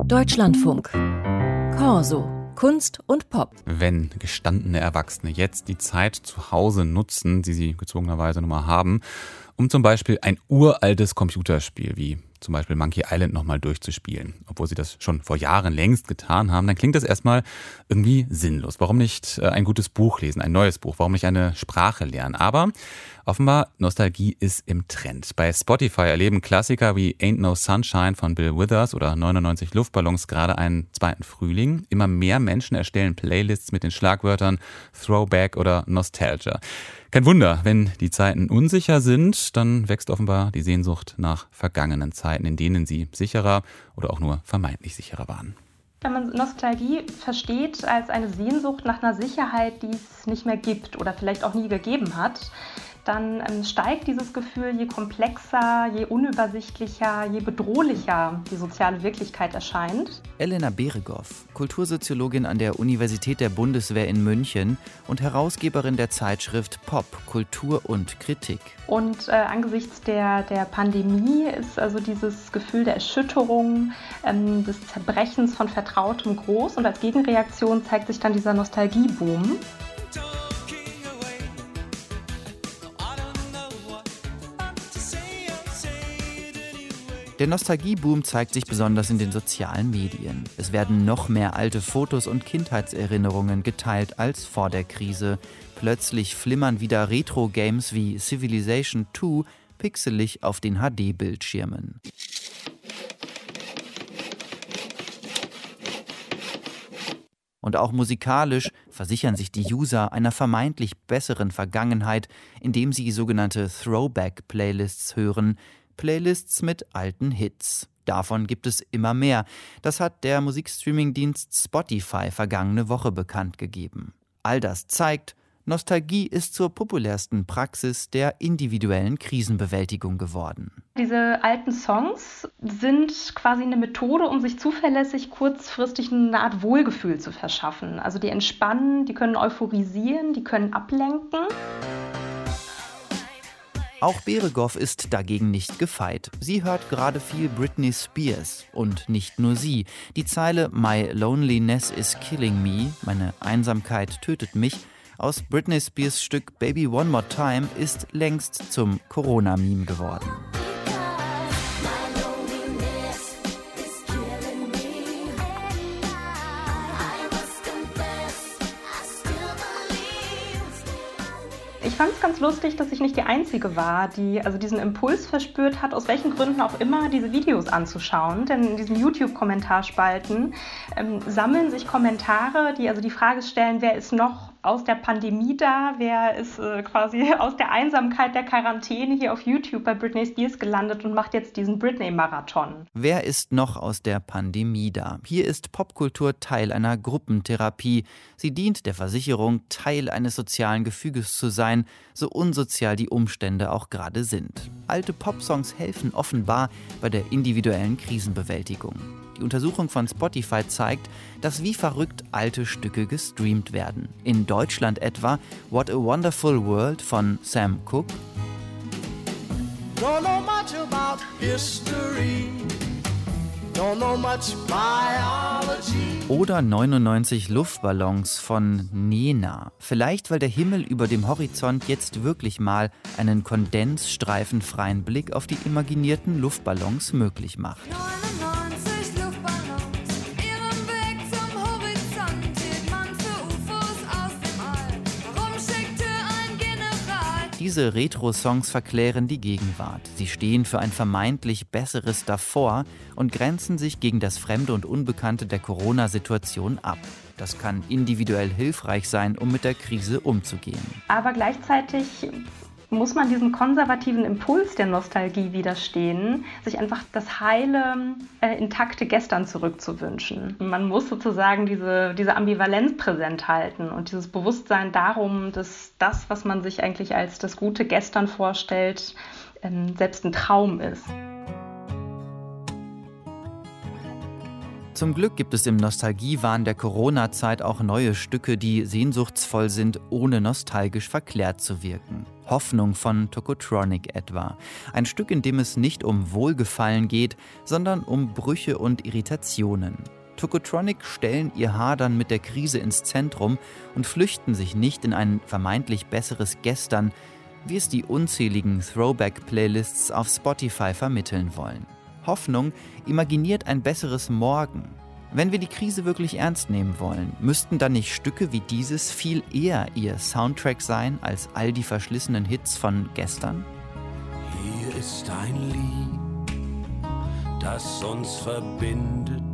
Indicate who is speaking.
Speaker 1: Deutschlandfunk. Corso. Kunst und Pop.
Speaker 2: Wenn gestandene Erwachsene jetzt die Zeit zu Hause nutzen, die sie gezwungenerweise nun mal haben, um zum Beispiel ein uraltes Computerspiel wie zum Beispiel Monkey Island nochmal durchzuspielen, obwohl sie das schon vor Jahren längst getan haben, dann klingt das erstmal irgendwie sinnlos. Warum nicht ein gutes Buch lesen, ein neues Buch? Warum nicht eine Sprache lernen? Aber offenbar, Nostalgie ist im Trend. Bei Spotify erleben Klassiker wie Ain't No Sunshine von Bill Withers oder 99 Luftballons gerade einen zweiten Frühling. Immer mehr Menschen erstellen Playlists mit den Schlagwörtern Throwback oder Nostalgia. Kein Wunder, wenn die Zeiten unsicher sind, dann wächst offenbar die Sehnsucht nach vergangenen Zeiten, in denen sie sicherer oder auch nur vermeintlich sicherer waren.
Speaker 3: Wenn man Nostalgie versteht als eine Sehnsucht nach einer Sicherheit, die es nicht mehr gibt oder vielleicht auch nie gegeben hat, dann steigt dieses Gefühl, je komplexer, je unübersichtlicher, je bedrohlicher die soziale Wirklichkeit erscheint.
Speaker 4: Elena Beregow, Kultursoziologin an der Universität der Bundeswehr in München und Herausgeberin der Zeitschrift Pop, Kultur und Kritik.
Speaker 3: Und angesichts der Pandemie ist also dieses Gefühl der Erschütterung, des Zerbrechens von Vertrautem groß. Und als Gegenreaktion zeigt sich dann dieser Nostalgieboom.
Speaker 4: Der Nostalgieboom zeigt sich besonders in den sozialen Medien. Es werden noch mehr alte Fotos und Kindheitserinnerungen geteilt als vor der Krise. Plötzlich flimmern wieder Retro-Games wie Civilization 2 pixelig auf den HD-Bildschirmen. Und auch musikalisch versichern sich die User einer vermeintlich besseren Vergangenheit, indem sie sogenannte Throwback-Playlists hören, Playlists mit alten Hits. Davon gibt es immer mehr. Das hat der Musikstreaming-Dienst Spotify vergangene Woche bekannt gegeben. All das zeigt, Nostalgie ist zur populärsten Praxis der individuellen Krisenbewältigung geworden.
Speaker 3: Diese alten Songs sind quasi eine Methode, um sich zuverlässig kurzfristig eine Art Wohlgefühl zu verschaffen. Also die entspannen, die können euphorisieren, die können ablenken.
Speaker 4: Auch Beregow ist dagegen nicht gefeit. Sie hört gerade viel Britney Spears. Und nicht nur sie. Die Zeile My Loneliness is Killing Me, meine Einsamkeit tötet mich, aus Britney Spears Stück Baby One More Time ist längst zum Corona-Meme geworden.
Speaker 3: Ich fand es ganz lustig, dass ich nicht die Einzige war, die also diesen Impuls verspürt hat, aus welchen Gründen auch immer diese Videos anzuschauen. Denn in diesen YouTube-Kommentarspalten sammeln sich Kommentare, die also die Frage stellen, wer ist noch aus der Pandemie da, wer ist quasi aus der Einsamkeit der Quarantäne hier auf YouTube bei Britney Spears gelandet und macht jetzt diesen Britney-Marathon.
Speaker 4: Wer ist noch aus der Pandemie da? Hier ist Popkultur Teil einer Gruppentherapie. Sie dient der Versicherung, Teil eines sozialen Gefüges zu sein, so unsozial die Umstände auch gerade sind. Alte Popsongs helfen offenbar bei der individuellen Krisenbewältigung. Die Untersuchung von Spotify zeigt, dass wie verrückt alte Stücke gestreamt werden. In Deutschland etwa What a Wonderful World von Sam Cooke. Don't know much about history. Don't know much biology. Oder 99 Luftballons von Nena. Vielleicht, weil der Himmel über dem Horizont jetzt wirklich mal einen kondensstreifenfreien Blick auf die imaginierten Luftballons möglich macht. Diese Retro-Songs verklären die Gegenwart. Sie stehen für ein vermeintlich besseres Davor und grenzen sich gegen das Fremde und Unbekannte der Corona-Situation ab. Das kann individuell hilfreich sein, um mit der Krise umzugehen.
Speaker 3: Aber gleichzeitig muss man diesem konservativen Impuls der Nostalgie widerstehen, sich einfach das heile, intakte Gestern zurückzuwünschen. Man muss sozusagen diese Ambivalenz präsent halten und dieses Bewusstsein darum, dass das, was man sich eigentlich als das gute Gestern vorstellt, selbst ein Traum ist.
Speaker 4: Zum Glück gibt es im Nostalgiewahn der Corona-Zeit auch neue Stücke, die sehnsuchtsvoll sind, ohne nostalgisch verklärt zu wirken. Hoffnung von Tokotronic etwa. Ein Stück, in dem es nicht um Wohlgefallen geht, sondern um Brüche und Irritationen. Tokotronic stellen ihr Hadern mit der Krise ins Zentrum und flüchten sich nicht in ein vermeintlich besseres Gestern, wie es die unzähligen Throwback-Playlists auf Spotify vermitteln wollen. Hoffnung imaginiert ein besseres Morgen. Wenn wir die Krise wirklich ernst nehmen wollen, müssten dann nicht Stücke wie dieses viel eher ihr Soundtrack sein als all die verschlissenen Hits von gestern?
Speaker 5: Hier ist ein Lied, das uns verbindet